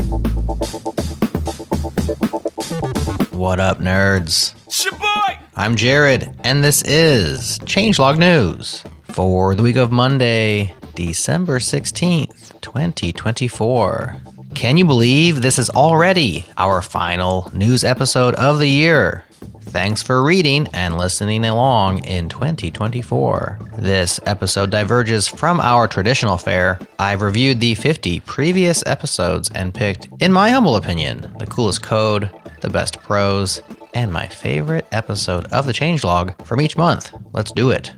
What up, nerds? Shaboy! I'm Jared, and this is Changelog News for the week of Monday, December 16th, 2024. Can you believe this is already our final news episode of the year? Thanks for reading and listening along in 2024. This episode diverges from our traditional fare. I've reviewed the 50 previous episodes and picked, in my humble opinion, the coolest code, the best prose, and my favorite episode of the Changelog from each month. Let's do it.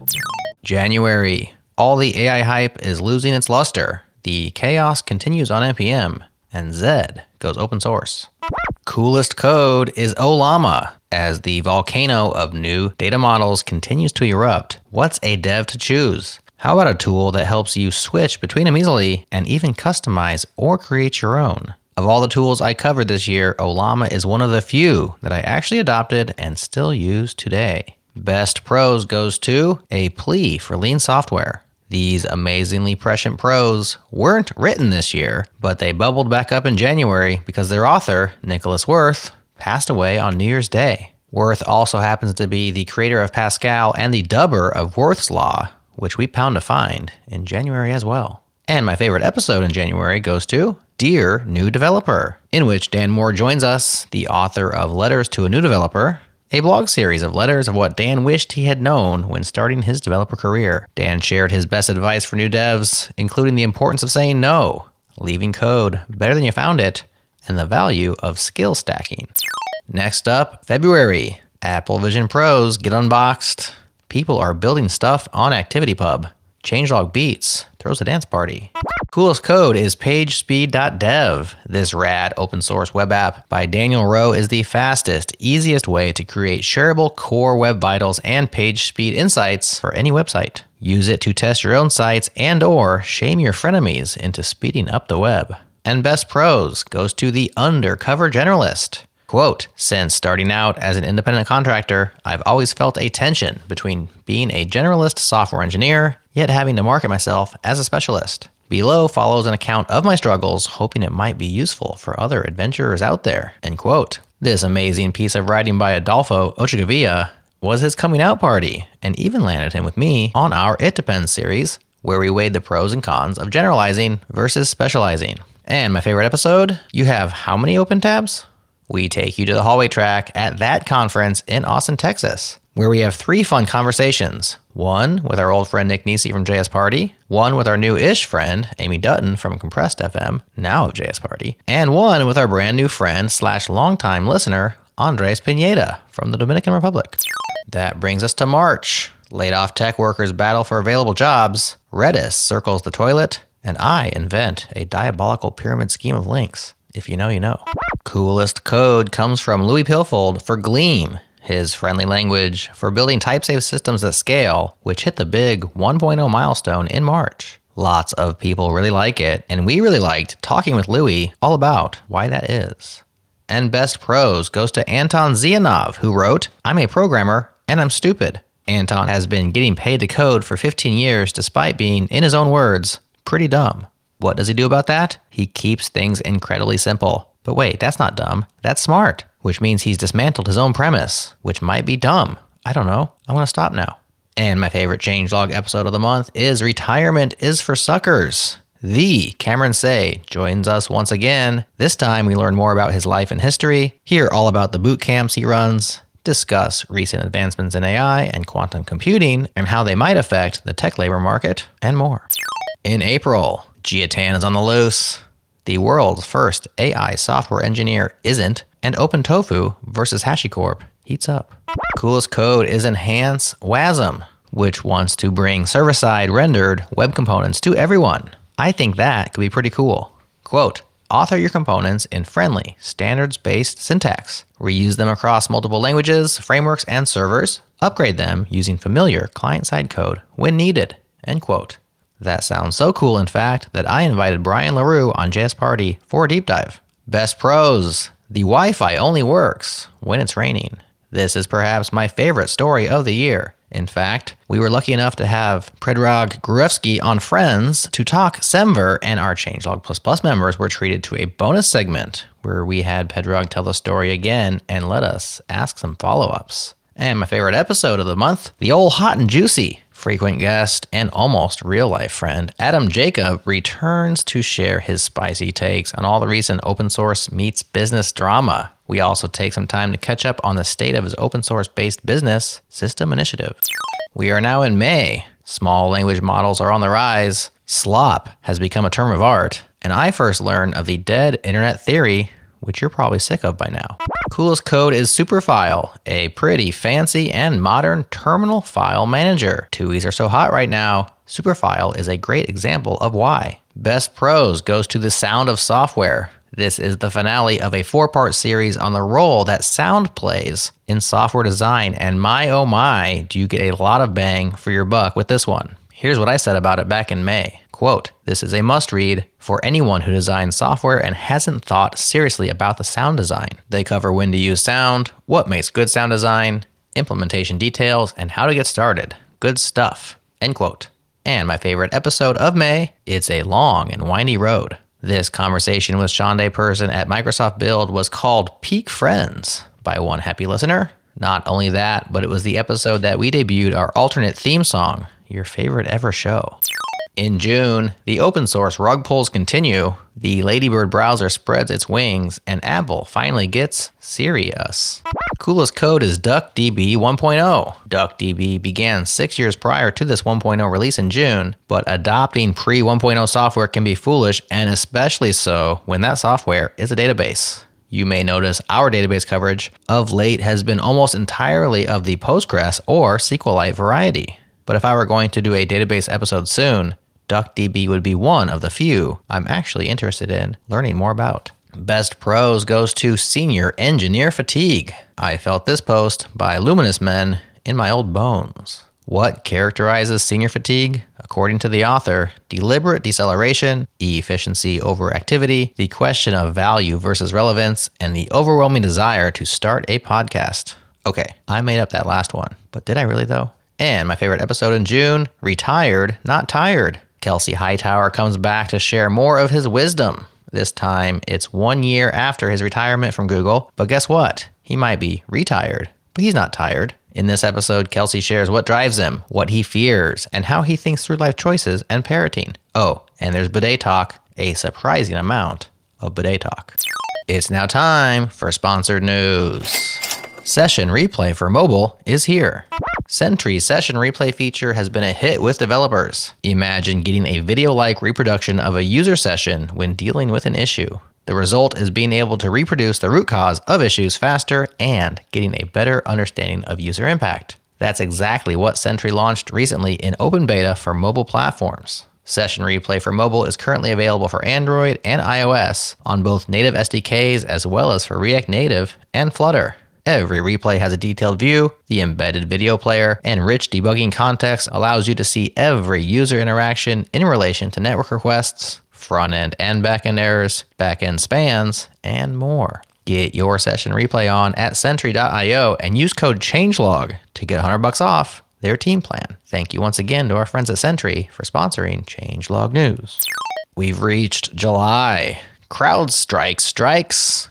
January. All the AI hype is losing its luster. The chaos continues on NPM, and Zed goes open source. Coolest code is Ollama. As the volcano of new data models continues to erupt, what's a dev to choose? How about a tool that helps you switch between them easily and even customize or create your own? Of all the tools I covered this year, Ollama is one of the few that I actually adopted and still use today. Best prose goes to A Plea for Lean Software. These amazingly prescient prose weren't written this year, but they bubbled back up in January because their author, Nicholas Wirth, passed away on New Year's Day. Wirth also happens to be the creator of Pascal and the dubber of Wirth's Law, which we found to find in January as well. And my favorite episode in January goes to Dear New Developer, in which Dan Moore joins us, the author of Letters to a New Developer, a blog series of letters of what Dan wished he had known when starting his developer career. Dan shared his best advice for new devs, including the importance of saying no, leaving code better than you found it, and the value of skill stacking. Next up, February. Apple Vision Pros get unboxed. People are building stuff on ActivityPub. Changelog Beats throws a dance party. Coolest code is PageSpeed.dev. This rad open source web app by Daniel Rowe is the fastest, easiest way to create shareable core web vitals and page speed insights for any website. Use it to test your own sites and or shame your frenemies into speeding up the web. And best prose goes to the undercover generalist. Quote, since starting out as an independent contractor, I've always felt a tension between being a generalist software engineer, yet having to market myself as a specialist. Below follows an account of my struggles, hoping it might be useful for other adventurers out there, end quote. This amazing piece of writing by Adolfo Ochagavia was his coming out party, and even landed him with me on our It Depends series, where we weighed the pros and cons of generalizing versus specializing. And my favorite episode, you have how many open tabs? We take you to the hallway track at that conference in Austin, Texas, where we have 3 fun conversations. One with our old friend Nick Nisi from JS Party, one with our new-ish friend Amy Dutton from Compressed FM, now of JS Party, and one with our brand new friend / longtime listener Andres Pineda from the Dominican Republic. That brings us to March. Laid off tech workers battle for available jobs, Redis circles the toilet, and I invent a diabolical pyramid scheme of links. If you know, you know. Coolest code comes from Louis Pilfold for Gleam, his friendly language for building type-safe systems at scale, which hit the big 1.0 milestone in March. Lots of people really like it, and we really liked talking with Louis all about why that is. And best prose goes to Anton Zianov, who wrote, I'm a programmer, and I'm stupid. Anton has been getting paid to code for 15 years despite being, in his own words, pretty dumb. What does he do about that? He keeps things incredibly simple. But wait, that's not dumb. That's smart, which means he's dismantled his own premise, which might be dumb. I don't know. I want to stop now. And my favorite changelog episode of the month is Retirement is for Suckers. The Cameron Say joins us once again. This time we learn more about his life and history, hear all about the boot camps he runs, discuss recent advancements in AI and quantum computing and how they might affect the tech labor market, and more. In April, Jiatan is on the loose. The world's first AI software engineer isn't, and OpenTofu versus HashiCorp heats up. Coolest code is Enhance WASM, which wants to bring server-side rendered web components to everyone. I think that could be pretty cool. Quote, author your components in friendly, standards-based syntax. Reuse them across multiple languages, frameworks, and servers. Upgrade them using familiar client-side code when needed. End quote. That sounds so cool, in fact, that I invited Brian LaRue on JS Party for a deep dive. Best prose. The Wi-Fi only works when it's raining. This is perhaps my favorite story of the year. In fact, we were lucky enough to have Predrag Gruevsky on Friends to talk Semver, and our Changelog++ members were treated to a bonus segment where we had Predrag tell the story again and let us ask some follow-ups. And my favorite episode of the month, the old hot and juicy frequent guest and almost real-life friend, Adam Jacob, returns to share his spicy takes on all the recent open source meets business drama. We also take some time to catch up on the state of his open source-based business, System Initiative. We are now in May. Small language models are on the rise. Slop has become a term of art. And I first learned of the dead internet theory, which you're probably sick of by now. Coolest code is Superfile, a pretty fancy and modern terminal file manager. TUIs are so hot right now. Superfile is a great example of why. Best pros goes to The Sound of Software. This is the finale of a 4-part series on the role that sound plays in software design, and my oh my, do you get a lot of bang for your buck with this one. Here's what I said about it back in May. Quote, "This is a must-read for anyone who designs software and hasn't thought seriously about the sound design. They cover when to use sound, what makes good sound design, implementation details, and how to get started. Good stuff." End quote. And my favorite episode of May, it's a long and windy road. This conversation with Shonday Person at Microsoft Build was called Peak Friends by one happy listener. Not only that, but it was the episode that we debuted our alternate theme song, Your Favorite Ever Show. In June, the open source rug pulls continue, the Ladybird browser spreads its wings, and Apple finally gets Sirius. Coolest code is DuckDB 1.0. DuckDB began 6 years prior to this 1.0 release in June, but adopting pre-1.0 software can be foolish, and especially so when that software is a database. You may notice our database coverage of late has been almost entirely of the Postgres or SQLite variety. But if I were going to do a database episode soon, DuckDB would be one of the few I'm actually interested in learning more about. Best pros goes to Senior Engineer Fatigue. I felt this post by Luminous Men in my old bones. What characterizes senior fatigue? According to the author, deliberate deceleration, efficiency over activity, the question of value versus relevance, and the overwhelming desire to start a podcast. Okay, I made up that last one, but did I really though? And my favorite episode in June, Retired, Not Tired. Kelsey Hightower comes back to share more of his wisdom. This time, it's 1 year after his retirement from Google, but guess what? He might be retired, but he's not tired. In this episode, Kelsey shares what drives him, what he fears, and how he thinks through life choices and parenting. Oh, and there's bidet talk, a surprising amount of bidet talk. It's now time for sponsored news. Session Replay for mobile is here. Sentry's Session Replay feature has been a hit with developers. Imagine getting a video-like reproduction of a user session when dealing with an issue. The result is being able to reproduce the root cause of issues faster and getting a better understanding of user impact. That's exactly what Sentry launched recently in open beta for mobile platforms. Session Replay for mobile is currently available for Android and iOS on both native SDKs as well as for React Native and Flutter. Every replay has a detailed view, the embedded video player, and rich debugging context allows you to see every user interaction in relation to network requests, front-end and back-end errors, back-end spans, and more. Get your Session Replay on at Sentry.io and use code CHANGELOG to get $100 off their team plan. Thank you once again to our friends at Sentry for sponsoring Changelog News. We've reached July. CrowdStrike strikes.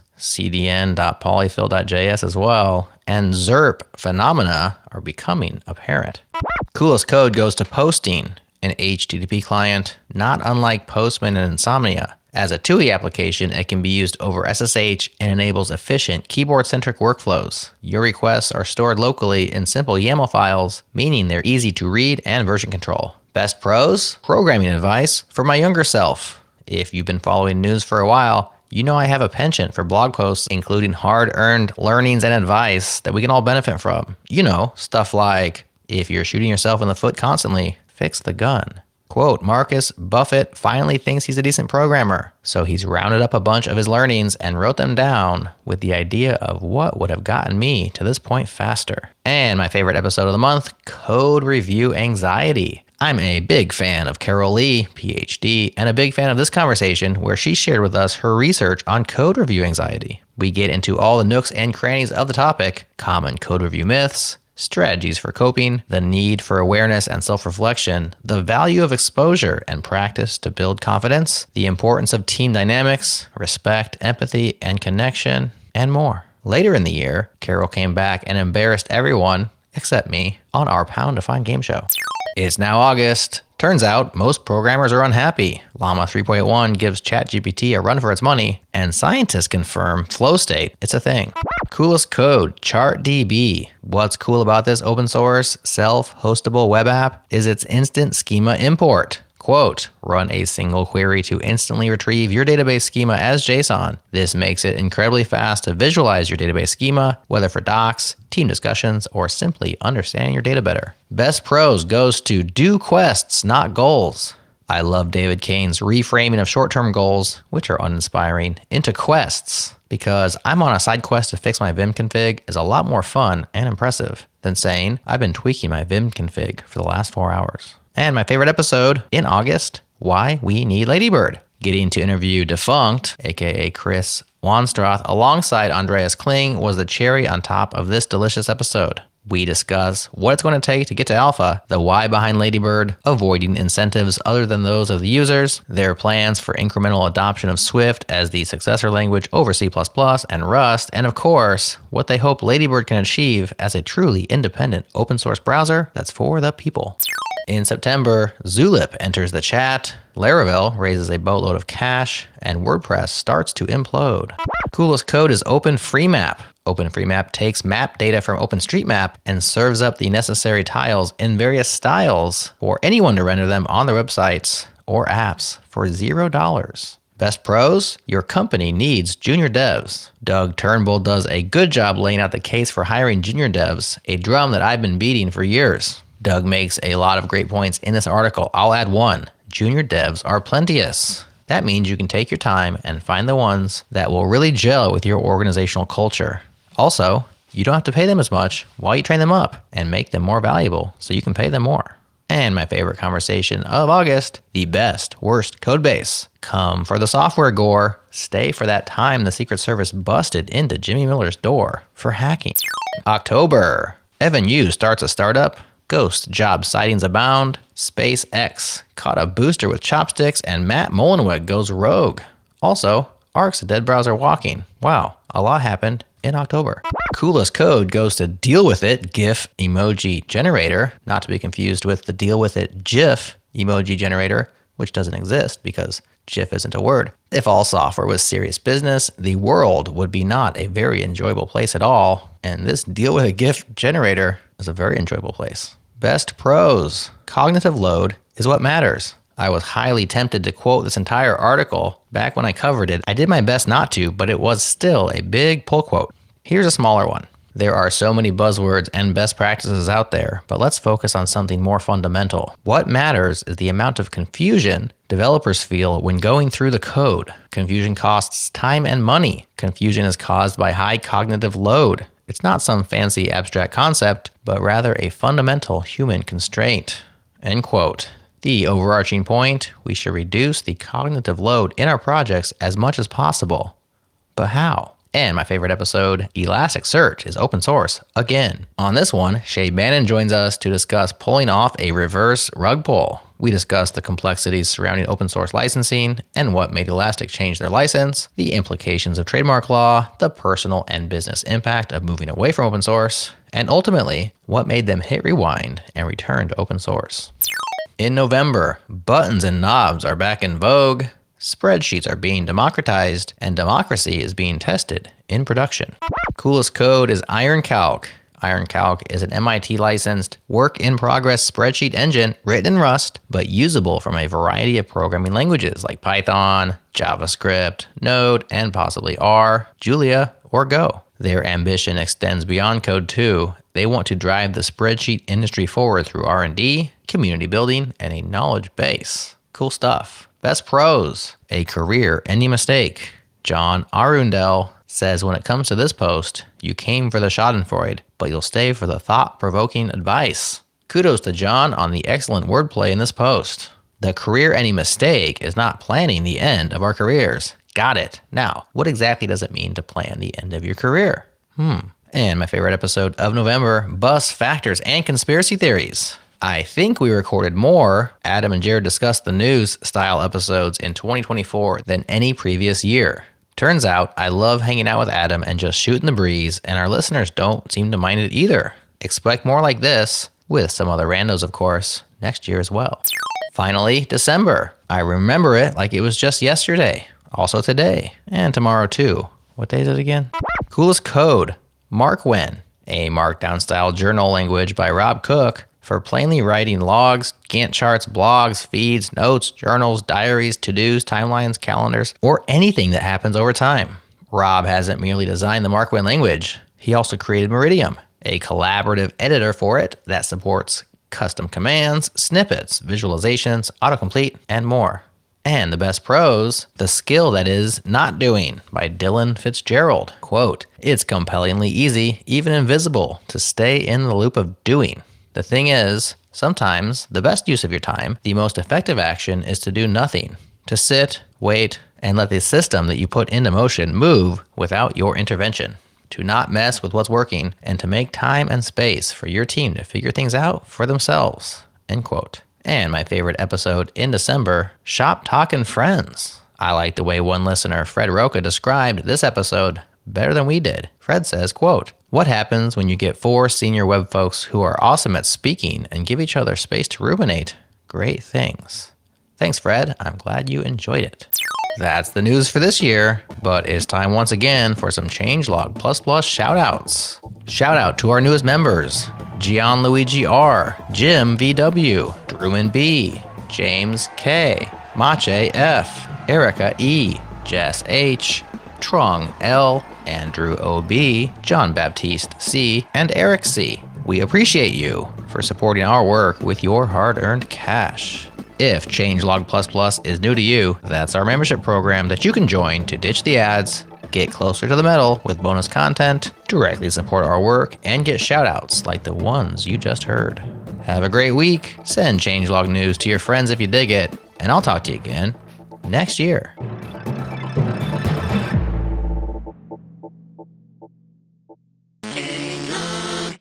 CDN.polyfill.js as well, and ZERP phenomena are becoming apparent. Coolest code goes to Posting, an HTTP client, not unlike Postman and Insomnia. As a TUI application, it can be used over SSH and enables efficient keyboard-centric workflows. Your requests are stored locally in simple YAML files, meaning they're easy to read and version control. Best pros? Programming advice for my younger self. If you've been following news for a while, you know I have a penchant for blog posts including hard-earned learnings and advice that we can all benefit from. You know, stuff like, if you're shooting yourself in the foot constantly, fix the gun. Quote, Marcus Buffett finally thinks he's a decent programmer, so he's rounded up a bunch of his learnings and wrote them down with the idea of what would have gotten me to this point faster. And my favorite episode of the month, Code Review Anxiety. I'm a big fan of Carol Lee, PhD, and a big fan of this conversation where she shared with us her research on code review anxiety. We get into all the nooks and crannies of the topic, common code review myths, strategies for coping, the need for awareness and self-reflection, the value of exposure and practice to build confidence, the importance of team dynamics, respect, empathy, and connection, and more. Later in the year, Carol came back and embarrassed everyone, except me, on our Pound to Find game show. It's now August. Turns out most programmers are unhappy. Llama 3.1 gives ChatGPT a run for its money, and scientists confirm flow state, it's a thing. Coolest code, ChartDB. What's cool about this open source, self-hostable web app is its instant schema import. Quote, run a single query to instantly retrieve your database schema as JSON. This makes it incredibly fast to visualize your database schema, whether for docs, team discussions, or simply understanding your data better. Best pros goes to do quests, not goals. I love David Kane's reframing of short-term goals, which are uninspiring, into quests, because I'm on a side quest to fix my Vim config is a lot more fun and impressive than saying I've been tweaking my Vim config for the last 4 hours. And my favorite episode in August, Why We Need Ladybird. Getting to interview Defunct, aka Chris Wanstroth, alongside Andreas Kling was the cherry on top of this delicious episode. We discuss what it's going to take to get to alpha, the why behind Ladybird, avoiding incentives other than those of the users, their plans for incremental adoption of Swift as the successor language over C++ and Rust, and of course, what they hope Ladybird can achieve as a truly independent open source browser that's for the people. In September, Zulip enters the chat, Laravel raises a boatload of cash, and WordPress starts to implode. Coolest code is OpenFreeMap. OpenFreeMap takes map data from OpenStreetMap and serves up the necessary tiles in various styles for anyone to render them on their websites or apps for $0. Best pros? Your company needs junior devs. Doug Turnbull does a good job laying out the case for hiring junior devs, a drum that I've been beating for years. Doug makes a lot of great points in this article. I'll add one. Junior devs are plenteous. That means you can take your time and find the ones that will really gel with your organizational culture. Also, you don't have to pay them as much while you train them up and make them more valuable so you can pay them more. And my favorite conversation of August, the best, worst code base. Come for the software gore. Stay for that time the Secret Service busted into Jimmy Miller's door for hacking. October, Evan You starts a startup. Ghost job sightings abound. SpaceX caught a booster with chopsticks, and Matt Mullenweg goes rogue. Also, Ark's a dead browser walking. Wow, a lot happened in October. Coolest code goes to Deal With It GIF emoji generator, not to be confused with the Deal With It GIF emoji generator, which doesn't exist because GIF isn't a word. If all software was serious business, the world would be not a very enjoyable place at all, and this Deal With It GIF generator is a very enjoyable place. Best pros. Cognitive load is what matters. I was highly tempted to quote this entire article back when I covered it. I did my best not to, but it was still a big pull quote. Here's a smaller one. There are so many buzzwords and best practices out there, but let's focus on something more fundamental. What matters is the amount of confusion developers feel when going through the code. Confusion costs time and money. Confusion is caused by high cognitive load. It's not some fancy abstract concept, but rather a fundamental human constraint. End quote. The overarching point, we should reduce the cognitive load in our projects as much as possible. But how? And my favorite episode, Elasticsearch is open source again. On this one, Shay Bannon joins us to discuss pulling off a reverse rug pull. We discuss the complexities surrounding open source licensing and what made Elastic change their license, the implications of trademark law, the personal and business impact of moving away from open source, and ultimately, what made them hit rewind and return to open source. In November, buttons and knobs are back in vogue, spreadsheets are being democratized, and democracy is being tested in production. Coolest code is IronCalc. IronCalc is an MIT-licensed work-in-progress spreadsheet engine written in Rust, but usable from a variety of programming languages like Python, JavaScript, Node, and possibly R, Julia, or Go. Their ambition extends beyond code too. They want to drive the spreadsheet industry forward through R&D, community building, and a knowledge base. Cool stuff. Best pros. A career-ending mistake. John Arundel says when it comes to this post, you came for the schadenfreude, but you'll stay for the thought-provoking advice. Kudos to John on the excellent wordplay in this post. The career-ending mistake is not planning the end of our careers. Got it. Now, what exactly does it mean to plan the end of your career? And my favorite episode of November, Bus, Factors, and Conspiracy Theories. I think we recorded more Adam and Jared Discuss the News style episodes in 2024 than any previous year. Turns out I love hanging out with Adam and just shooting the breeze, and our listeners don't seem to mind it either. Expect more like this, with some other randos of course, next year as well. Finally, December. I remember it like it was just yesterday. Also today, and tomorrow too. What day is it again? Coolest Code, Markwen, a Markdown style journal language by Rob Cook for plainly writing logs, Gantt charts, blogs, feeds, notes, journals, diaries, to-dos, timelines, calendars, or anything that happens over time. Rob hasn't merely designed the Markwen language, he also created Meridium, a collaborative editor for it that supports custom commands, snippets, visualizations, autocomplete, and more. And the best prose, The Skill That Is Not Doing by Dylan Fitzgerald. Quote, "It's compellingly easy, even invisible, to stay in the loop of doing. The thing is, sometimes the best use of your time, the most effective action is to do nothing, to sit, wait, and let the system that you put into motion move without your intervention, to not mess with what's working, and to make time and space for your team to figure things out for themselves." End quote. And my favorite episode in December, Shop Talkin' Friends. I like the way one listener, Fred Roca, described this episode better than we did. Fred says, quote, "What happens when you get 4 senior web folks who are awesome at speaking and give each other space to ruminate? Great things." Thanks, Fred. I'm glad you enjoyed it. That's the news for this year, but it's time once again for some Changelog Plus shout-outs. Shout out to our newest members, Gianluigi R, Jim VW, Druman B, James K, Mache F, Erica E, Jess H, Trong L, Andrew OB, John Baptiste C, and Eric C. We appreciate you for supporting our work with your hard-earned cash. If Changelog Plus is new to you, that's our membership program that you can join to ditch the ads, get closer to the metal with bonus content, directly support our work, and get shoutouts like the ones you just heard. Have a great week, send Changelog News to your friends if you dig it, and I'll talk to you again next year.